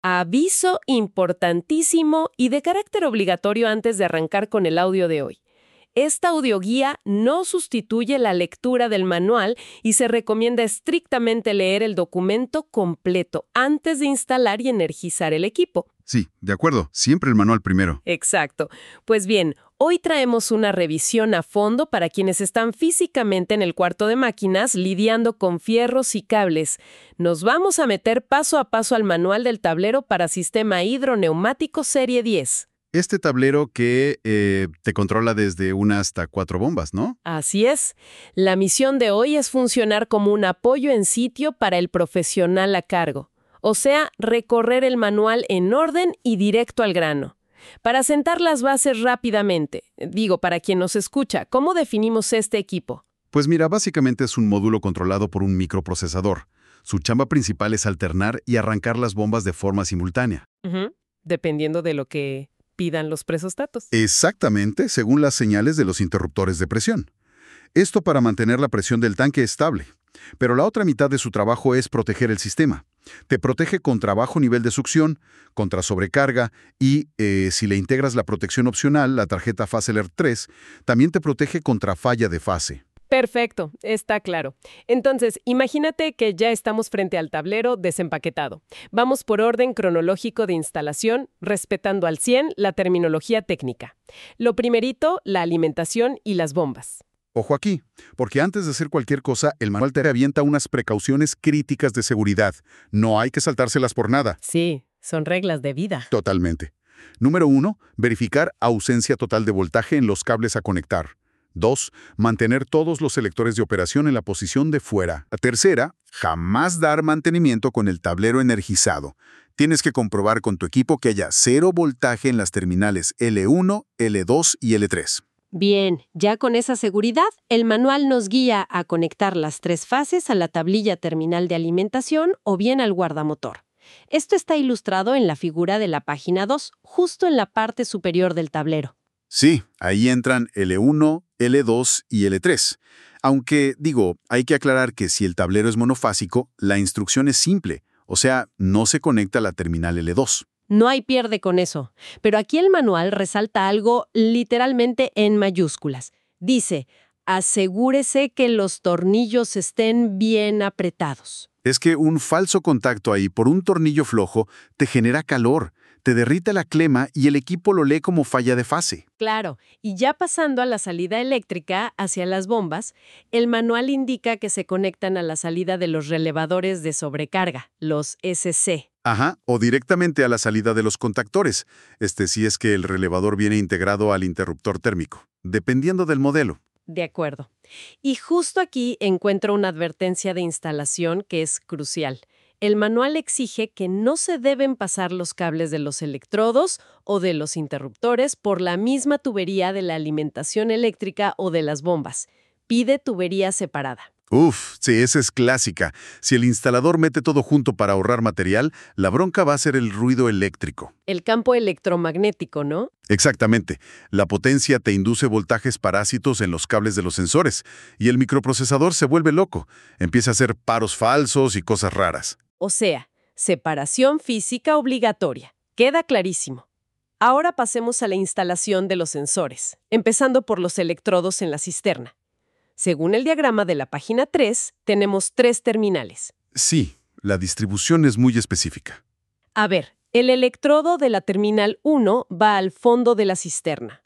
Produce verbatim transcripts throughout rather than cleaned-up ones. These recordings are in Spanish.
Aviso importantísimo y de carácter obligatorio antes de arrancar con el audio de hoy. Esta audioguía no sustituye la lectura del manual y se recomienda estrictamente leer el documento completo antes de instalar y energizar el equipo. Sí, de acuerdo. Siempre el manual primero. Exacto. Pues bien, hoy traemos una revisión a fondo para quienes están físicamente en el cuarto de máquinas lidiando con fierros y cables. Nos vamos a meter paso a paso al manual del tablero para sistema hidroneumático serie diez. Este tablero que eh, te controla desde una hasta cuatro bombas, ¿no? Así es. La misión de hoy es funcionar como un apoyo en sitio para el profesional a cargo. O sea, recorrer el manual en orden y directo al grano. Para sentar las bases rápidamente, digo, para quien nos escucha, ¿cómo definimos este equipo? Pues mira, básicamente es un módulo controlado por un microprocesador. Su chamba principal es alternar y arrancar las bombas de forma simultánea. Uh-huh. Dependiendo de lo que pidan los presostatos. Exactamente, según las señales de los interruptores de presión. Esto para mantener la presión del tanque estable. Pero la otra mitad de su trabajo es proteger el sistema. Te protege contra bajo nivel de succión, contra sobrecarga y, eh, si le integras la protección opcional, la tarjeta Fase Alert tres, también te protege contra falla de fase. Perfecto, está claro. Entonces, imagínate que ya estamos frente al tablero desempaquetado. Vamos por orden cronológico de instalación, respetando al cien la terminología técnica. Lo primerito, la alimentación y las bombas. Ojo aquí, porque antes de hacer cualquier cosa, el manual te avienta unas precauciones críticas de seguridad. No hay que saltárselas por nada. Sí, son reglas de vida. Totalmente. Número uno, verificar ausencia total de voltaje en los cables a conectar. Dos, mantener todos los selectores de operación en la posición de fuera. La tercera, jamás dar mantenimiento con el tablero energizado. Tienes que comprobar con tu equipo que haya cero voltaje en las terminales L uno, L dos y L tres. Bien, ya con esa seguridad, el manual nos guía a conectar las tres fases a la tablilla terminal de alimentación o bien al guardamotor. Esto está ilustrado en la figura de la página dos, justo en la parte superior del tablero. Sí, ahí entran L uno, L dos y L tres. Aunque, digo, hay que aclarar que si el tablero es monofásico, la instrucción es simple, o sea, no se conecta a la terminal L dos. No hay pierde con eso, pero aquí el manual resalta algo literalmente en mayúsculas. Dice, asegúrese que los tornillos estén bien apretados. Es que un falso contacto ahí por un tornillo flojo te genera calor, te derrite la clema y el equipo lo lee como falla de fase. Claro, y ya pasando a la salida eléctrica hacia las bombas, el manual indica que se conectan a la salida de los relevadores de sobrecarga, los S C. Ajá, o directamente a la salida de los contactores, este si es que el relevador viene integrado al interruptor térmico, dependiendo del modelo. De acuerdo. Y justo aquí encuentro una advertencia de instalación que es crucial. El manual exige que no se deben pasar los cables de los electrodos o de los interruptores por la misma tubería de la alimentación eléctrica o de las bombas. Pide tubería separada. Uf, sí, esa es clásica. Si el instalador mete todo junto para ahorrar material, la bronca va a ser el ruido eléctrico. El campo electromagnético, ¿no? Exactamente. La potencia te induce voltajes parásitos en los cables de los sensores y el microprocesador se vuelve loco. Empieza a hacer paros falsos y cosas raras. O sea, separación física obligatoria. Queda clarísimo. Ahora pasemos a la instalación de los sensores, empezando por los electrodos en la cisterna. Según el diagrama de la página tres, tenemos tres terminales. Sí, la distribución es muy específica. A ver, el electrodo de la terminal uno va al fondo de la cisterna.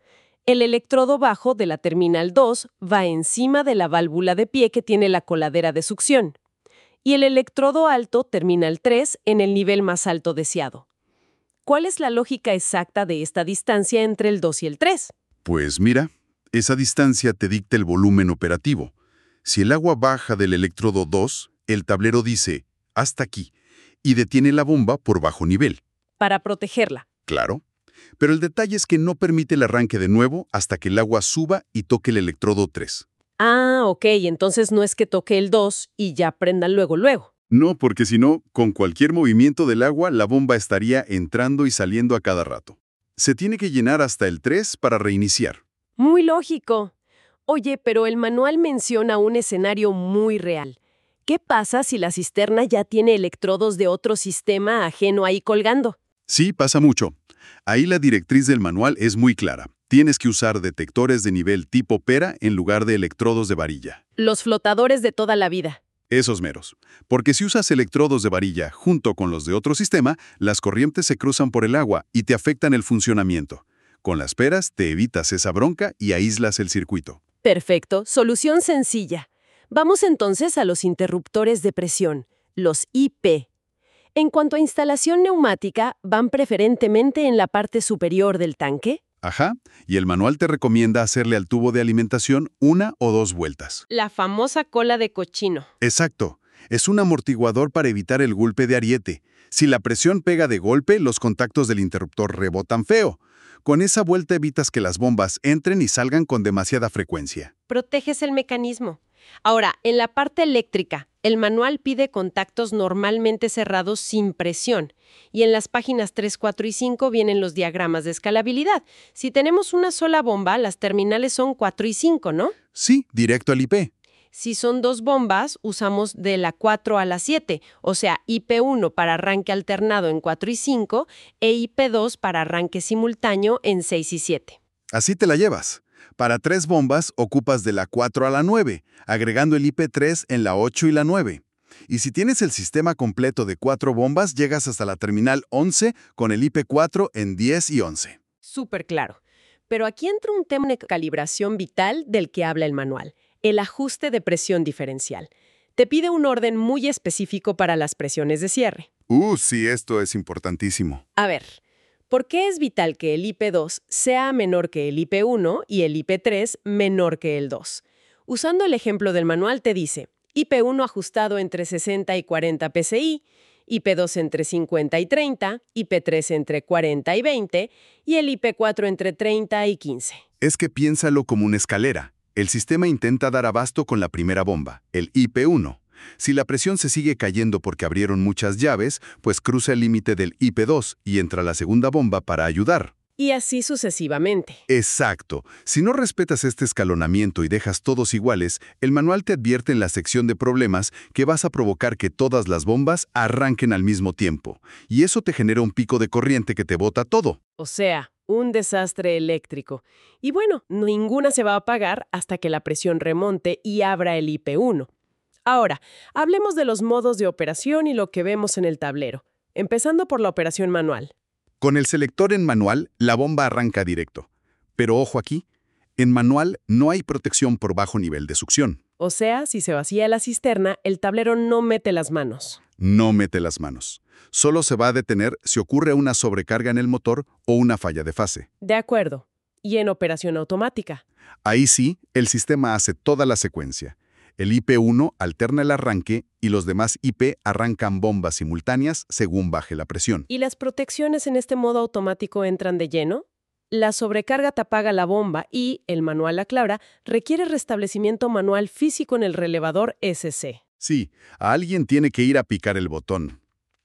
El electrodo bajo de la terminal dos va encima de la válvula de pie que tiene la coladera de succión. Y el electrodo alto, terminal tres, en el nivel más alto deseado. ¿Cuál es la lógica exacta de esta distancia entre el dos y el tres? Pues mira, esa distancia te dicta el volumen operativo. Si el agua baja del electrodo dos, el tablero dice, hasta aquí, y detiene la bomba por bajo nivel. Para protegerla. Claro. Pero el detalle es que no permite el arranque de nuevo hasta que el agua suba y toque el electrodo tres. Ah, ok, entonces no es que toque el dos y ya prendan luego, luego. No, porque si no, con cualquier movimiento del agua, la bomba estaría entrando y saliendo a cada rato. Se tiene que llenar hasta el tres para reiniciar. Muy lógico. Oye, pero el manual menciona un escenario muy real. ¿Qué pasa si la cisterna ya tiene electrodos de otro sistema ajeno ahí colgando? Sí, pasa mucho. Ahí la directriz del manual es muy clara. Tienes que usar detectores de nivel tipo pera en lugar de electrodos de varilla. Los flotadores de toda la vida. Esos meros. Porque si usas electrodos de varilla junto con los de otro sistema, las corrientes se cruzan por el agua y te afectan el funcionamiento. Con las peras te evitas esa bronca y aíslas el circuito. Perfecto, solución sencilla. Vamos entonces a los interruptores de presión, los I P. En cuanto a instalación neumática, ¿van preferentemente en la parte superior del tanque? Ajá, y el manual te recomienda hacerle al tubo de alimentación una o dos vueltas. La famosa cola de cochino. Exacto. Es un amortiguador para evitar el golpe de ariete. Si la presión pega de golpe, los contactos del interruptor rebotan feo. Con esa vuelta evitas que las bombas entren y salgan con demasiada frecuencia. Proteges el mecanismo. Ahora, en la parte eléctrica, el manual pide contactos normalmente cerrados sin presión. Y en las páginas tres, cuatro y cinco vienen los diagramas de escalabilidad. Si tenemos una sola bomba, las terminales son cuatro y cinco, ¿no? Sí, directo al I P. Si son dos bombas, usamos de la cuatro a la siete, o sea, I P uno para arranque alternado en cuatro y cinco e I P dos para arranque simultáneo en seis y siete. Así te la llevas. Para tres bombas, ocupas de la cuatro a la nueve, agregando el I P tres en la ocho y la nueve. Y si tienes el sistema completo de cuatro bombas, llegas hasta la terminal once con el I P cuatro en diez y once. Súper claro. Pero aquí entra un tema de calibración vital del que habla el manual. El ajuste de presión diferencial. Te pide un orden muy específico para las presiones de cierre. Uh, sí, esto es importantísimo. A ver, ¿por qué es vital que el I P dos sea menor que el I P uno y el I P tres menor que el dos? Usando el ejemplo del manual te dice, I P uno ajustado entre sesenta y cuarenta P S I, I P dos entre cincuenta y treinta, I P tres entre cuarenta y veinte y el I P cuatro entre treinta y quince. Es que piénsalo como una escalera. El sistema intenta dar abasto con la primera bomba, el I P uno. Si la presión se sigue cayendo porque abrieron muchas llaves, pues cruza el límite del I P dos y entra la segunda bomba para ayudar. Y así sucesivamente. Exacto. Si no respetas este escalonamiento y dejas todos iguales, el manual te advierte en la sección de problemas que vas a provocar que todas las bombas arranquen al mismo tiempo. Y eso te genera un pico de corriente que te bota todo. O sea, un desastre eléctrico. Y bueno, ninguna se va a apagar hasta que la presión remonte y abra el I P uno. Ahora, hablemos de los modos de operación y lo que vemos en el tablero, empezando por la operación manual. Con el selector en manual, la bomba arranca directo. Pero ojo aquí, en manual no hay protección por bajo nivel de succión. O sea, si se vacía la cisterna, el tablero no mete las manos. No mete las manos. Solo se va a detener si ocurre una sobrecarga en el motor o una falla de fase. De acuerdo. ¿Y en operación automática? Ahí sí, el sistema hace toda la secuencia. El I P uno alterna el arranque y los demás I P arrancan bombas simultáneas según baje la presión. ¿Y las protecciones en este modo automático entran de lleno? La sobrecarga te apaga la bomba y, el manual aclara, requiere restablecimiento manual físico en el relevador S C. Sí, a alguien tiene que ir a picar el botón.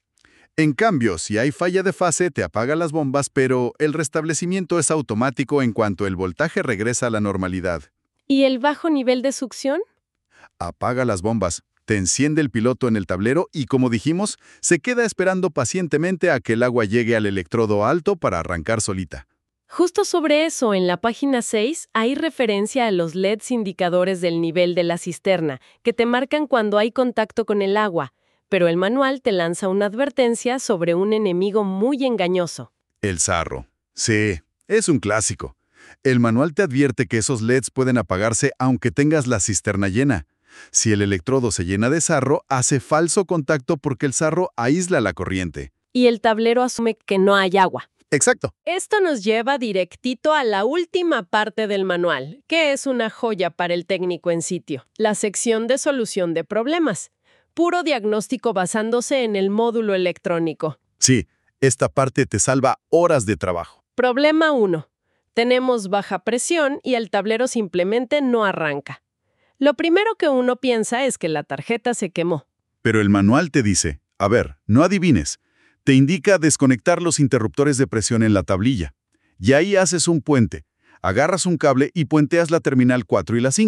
En cambio, si hay falla de fase, te apaga las bombas, pero el restablecimiento es automático en cuanto el voltaje regresa a la normalidad. ¿Y el bajo nivel de succión? Apaga las bombas, te enciende el piloto en el tablero y, como dijimos, se queda esperando pacientemente a que el agua llegue al electrodo alto para arrancar solita. Justo sobre eso, en la página seis, hay referencia a los L E Ds indicadores del nivel de la cisterna, que te marcan cuando hay contacto con el agua, pero el manual te lanza una advertencia sobre un enemigo muy engañoso. El sarro. Sí, es un clásico. El manual te advierte que esos L E Ds pueden apagarse aunque tengas la cisterna llena. Si el electrodo se llena de sarro, hace falso contacto porque el sarro aísla la corriente. Y el tablero asume que no hay agua. Exacto. Esto nos lleva directito a la última parte del manual, que es una joya para el técnico en sitio, la sección de solución de problemas. Puro diagnóstico basándose en el módulo electrónico. Sí, esta parte te salva horas de trabajo. Problema uno. Tenemos baja presión y el tablero simplemente no arranca. Lo primero que uno piensa es que la tarjeta se quemó. Pero el manual te dice, a ver, no adivines. Te indica desconectar los interruptores de presión en la tablilla. Y ahí haces un puente. Agarras un cable y puenteas la terminal cuatro y la cinco.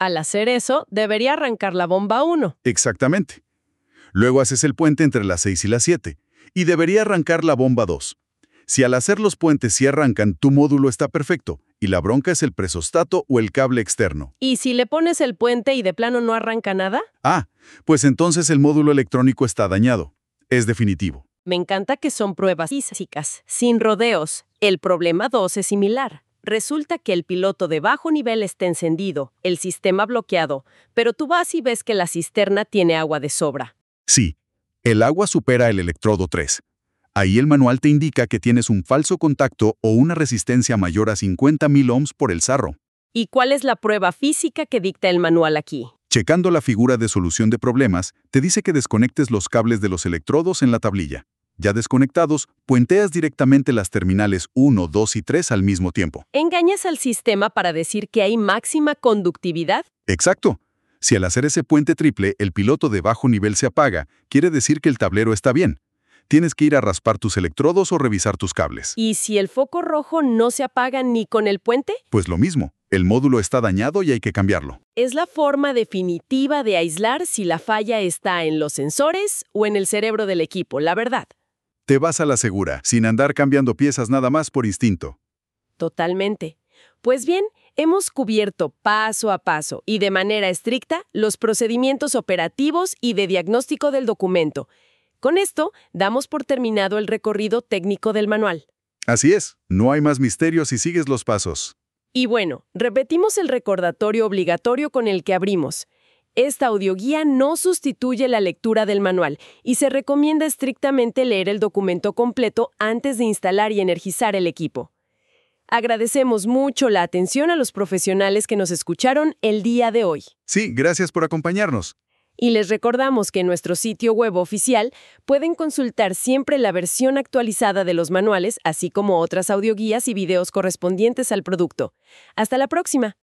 Al hacer eso, debería arrancar la bomba uno. Exactamente. Luego haces el puente entre las seis y las siete, y debería arrancar la bomba dos. Si al hacer los puentes sí arrancan, tu módulo está perfecto, y la bronca es el presostato o el cable externo. ¿Y si le pones el puente y de plano no arranca nada? Ah, pues entonces el módulo electrónico está dañado. Es definitivo. Me encanta que son pruebas físicas, sin rodeos. El problema dos es similar. Resulta que el piloto de bajo nivel está encendido, el sistema bloqueado, pero tú vas y ves que la cisterna tiene agua de sobra. Sí, el agua supera el electrodo tres. Ahí el manual te indica que tienes un falso contacto o una resistencia mayor a cincuenta mil ohms por el sarro. ¿Y cuál es la prueba física que dicta el manual aquí? Checando la figura de solución de problemas, te dice que desconectes los cables de los electrodos en la tablilla. Ya desconectados, puenteas directamente las terminales uno, dos y tres al mismo tiempo. ¿Engañas al sistema para decir que hay máxima conductividad? Exacto. Si al hacer ese puente triple el piloto de bajo nivel se apaga, quiere decir que el tablero está bien. Tienes que ir a raspar tus electrodos o revisar tus cables. ¿Y si el foco rojo no se apaga ni con el puente? Pues lo mismo. El módulo está dañado y hay que cambiarlo. Es la forma definitiva de aislar si la falla está en los sensores o en el cerebro del equipo, la verdad. Te vas a la segura, sin andar cambiando piezas nada más por instinto. Totalmente. Pues bien, hemos cubierto paso a paso y de manera estricta los procedimientos operativos y de diagnóstico del documento. Con esto, damos por terminado el recorrido técnico del manual. Así es, no hay más misterio si sigues los pasos. Y bueno, repetimos el recordatorio obligatorio con el que abrimos. Esta audioguía no sustituye la lectura del manual y se recomienda estrictamente leer el documento completo antes de instalar y energizar el equipo. Agradecemos mucho la atención a los profesionales que nos escucharon el día de hoy. Sí, gracias por acompañarnos. Y les recordamos que en nuestro sitio web oficial pueden consultar siempre la versión actualizada de los manuales, así como otras audioguías y videos correspondientes al producto. ¡Hasta la próxima!